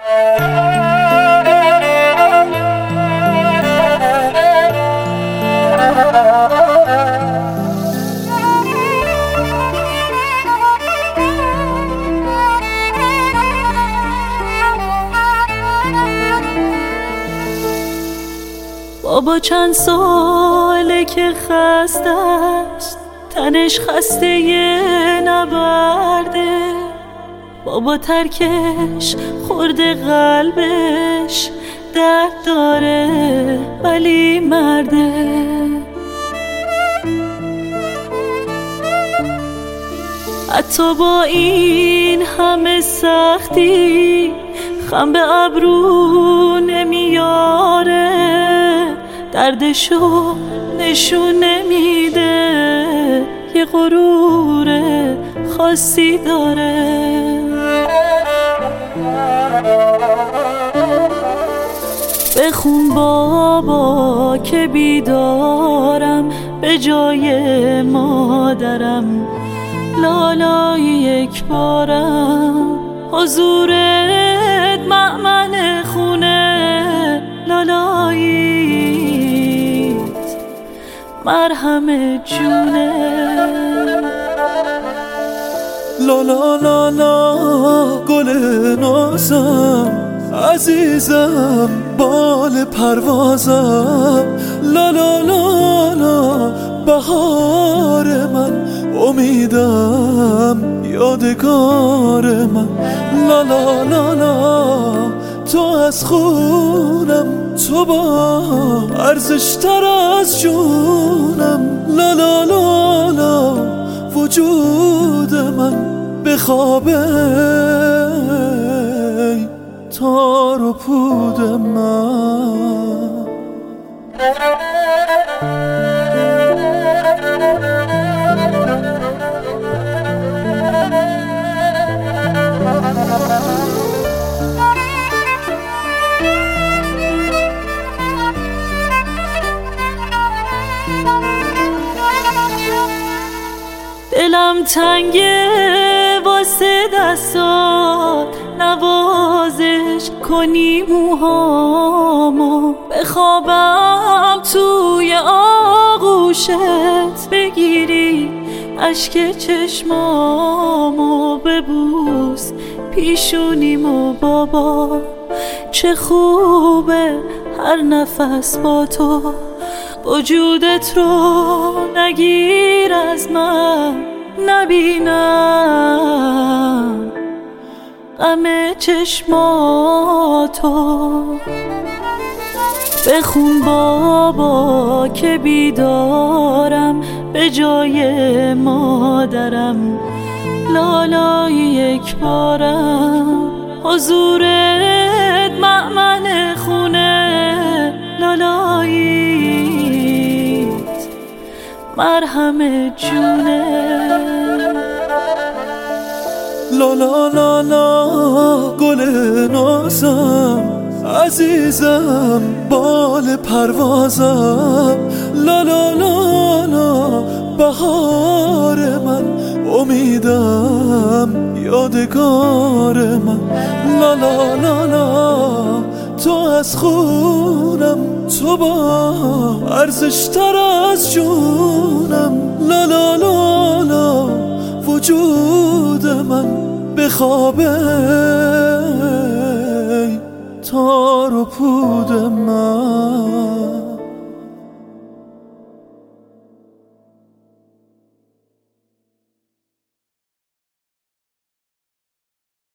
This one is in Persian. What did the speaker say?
بابا چند ساله که خسته است، تنش خسته یه نبرده. بابا ترکش خورده قلبش درد داره ولی مرده. حتی با این همه سختی خم به ابرو نمیاره، دردشو نشون نمیده، یه غرور خاصی داره. بخون بابا که بیدارم به جای مادرم، لالای یک بارم حضورت مأمن خونه، لالاییت مرهم جونه. لالا لالا گل نازم عزیزم، بال پروازم، لالا لالا بهار من، امیدم یادگار من، لالا لالا تو از خونم، تو با ارزشتر از جونم، لالا لالا وجود من بخوابه تار و پود من. دلم تنگه واسه دستات، نوازش کنی موهامو، بخوابم توی آغوشت، بگیری اشک چشمامو، ببوس پیشونیمو. بابا چه خوبه هر نفس با تو، وجودت رو نگیر از من، نبینم غم چشماتو. بخون بابا که بیدارم به جای مادرم، لالای یک بارم حضورت مأمن خونه، لالاییت مرهم جونه. لالا لالا گل نازم عزیزم، بال پروازم، لالا لالا بهار من، امیدم یادگار من، لالا لالا تو از خونم، تو با ارزشتر از جونم، لالا لالا وجود من بخوابه تار و پود من.